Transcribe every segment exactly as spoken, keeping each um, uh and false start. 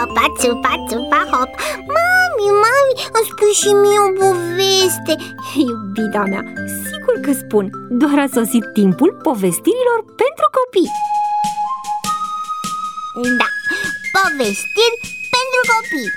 țupa, țupa, țupa, hop. Mami, mami, îmi spui și mie o poveste. Iubita mea, sigur că spun. Doar a sosit timpul povestirilor pentru copii. Da, povestiri pentru copii.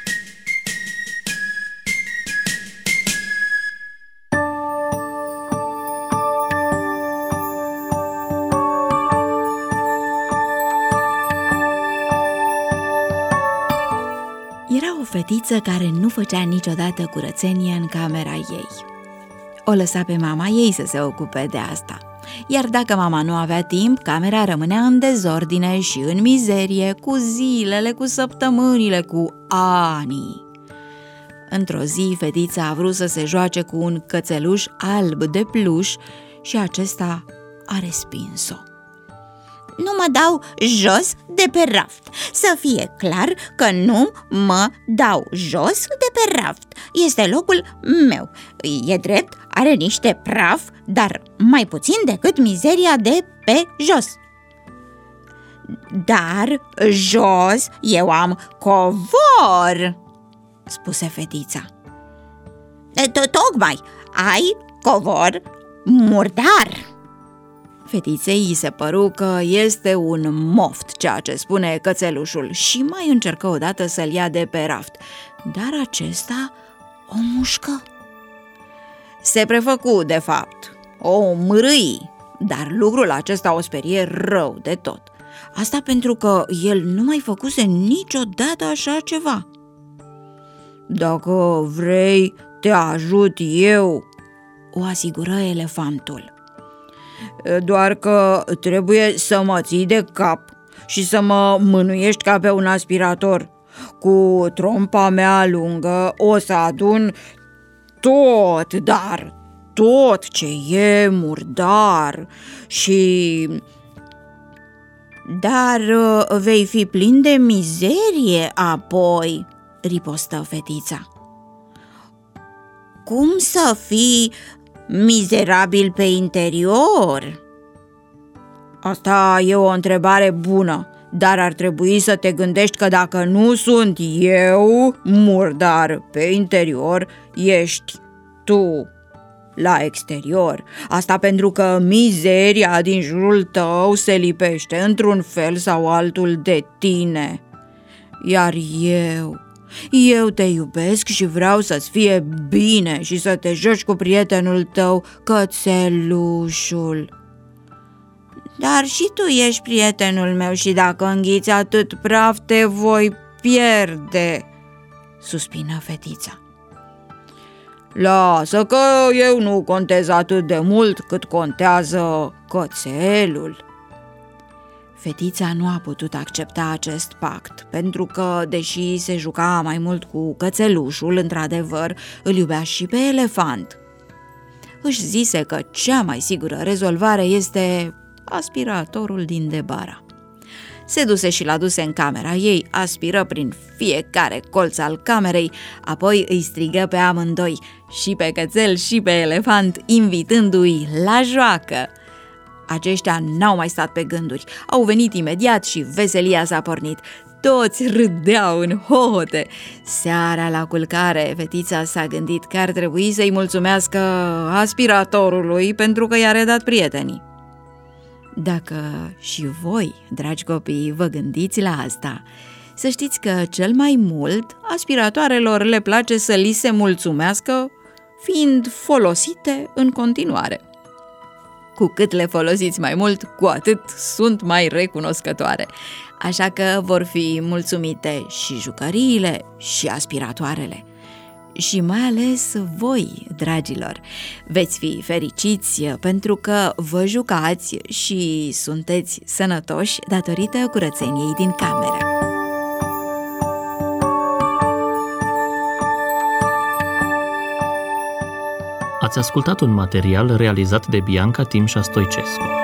Era o fetiță care nu făcea niciodată curățenie în camera ei. O lăsa pe mama ei să se ocupe de asta. Iar dacă mama nu avea timp, camera rămânea în dezordine și în mizerie, cu zilele, cu săptămânile, cu anii. Într-o zi, fetița a vrut să se joace cu un cățeluș alb de pluș și acesta a respins-o. Nu mă dau jos de pe raft. Să fie clar că nu mă dau jos de pe raft. Este locul meu. E drept, are niște praf, dar mai puțin decât mizeria de pe jos. Dar jos eu am covor, spuse fetița. Tocmai, ai covor murdar. Fetiței îi se păru că este un moft ceea ce spune cățelușul și mai încercă odată să-l ia de pe raft, dar acesta o mușcă. Se prefăcu, de fapt, o mârâi, dar lucrul acesta o sperie rău de tot. Asta pentru că el nu mai făcuse niciodată așa ceva. Dacă vrei, te ajut eu, o asigură elefantul. Doar că trebuie să mă ții de cap și să mă mânuiești ca pe un aspirator. Cu trompa mea lungă o să adun tot, dar tot ce e murdar și... Dar vei fi plin de mizerie apoi, ripostă fetița. Cum să fii mizerabil pe interior? Asta e o întrebare bună, dar ar trebui să te gândești că dacă nu sunt eu murdar pe interior, ești tu la exterior. Asta pentru că mizeria din jurul tău se lipește într-un fel sau altul de tine. Iar eu... Eu te iubesc și vreau să-ți fie bine și să te joci cu prietenul tău, cățelușul. Dar și tu ești prietenul meu și dacă înghiți atât praf, te voi pierde, suspină fetița. Lasă că eu nu contez atât de mult cât contează cățelul. Fetița nu a putut accepta acest pact, pentru că, deși se juca mai mult cu cățelușul, într-adevăr, îl iubea și pe elefant. Își zise că cea mai sigură rezolvare este aspiratorul din debara. Se duse și l-a dus în camera ei, aspiră prin fiecare colț al camerei, apoi îi strigă pe amândoi, și pe cățel și pe elefant, invitându-i la joacă. Aceștia n-au mai stat pe gânduri, au venit imediat și veselia s-a pornit. Toți râdeau în hohote. Seara la culcare, fetița s-a gândit că ar trebui să-i mulțumească aspiratorului pentru că i-a redat prietenii. Dacă și voi, dragi copii, vă gândiți la asta, să știți că cel mai mult aspiratoarelor le place să li se mulțumească fiind folosite în continuare. Cu cât le folosiți mai mult, cu atât sunt mai recunoscătoare. Așa că vor fi mulțumite și jucăriile și aspiratoarele. Și mai ales voi, dragilor, veți fi fericiți pentru că vă jucați și sunteți sănătoși datorită curățeniei din cameră. Ați ascultat un material realizat de Bianca Timșa Stoicescu.